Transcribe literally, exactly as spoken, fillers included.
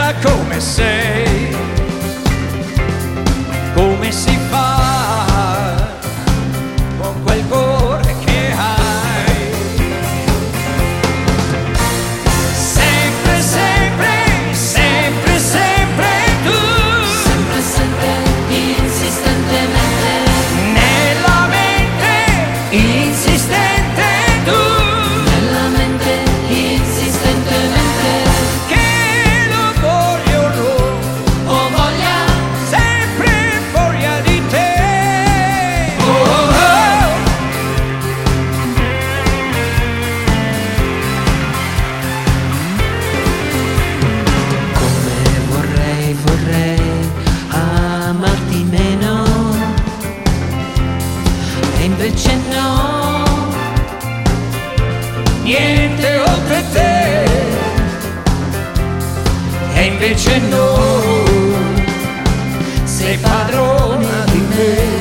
bella come sei, come si fa con quel cuore che hai. Sempre, sempre, sempre, sempre tu, sempre, sempre, insistentemente, nella mente insistente tu, nella mente insistentemente, che lo voglio no, ho voglia, sempre voglia di te. Oh, oh, oh. come vorrei, vorrei amarti meno, e invece no, Niente oltre te, e invece no, sei padrona di me.